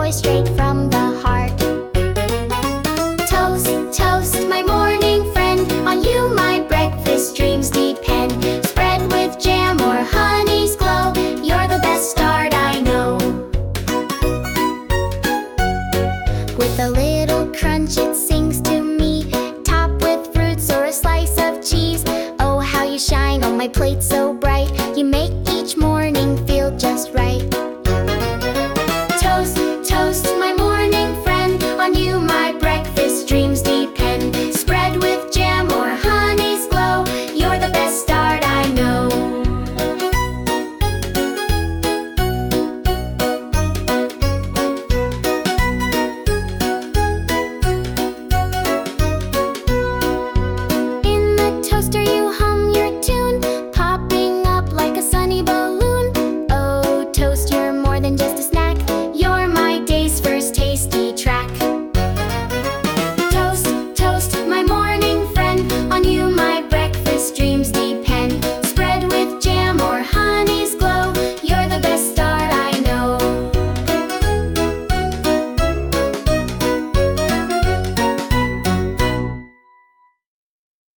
always straight from the heart. Toast, toast, my morning friend, on you my breakfast dreams depend. Spread with jam or honey's glow, you're the best start I know. With a little crunch it sings to me, top with fruits or a slice of cheese. Oh, how you shine on my plate so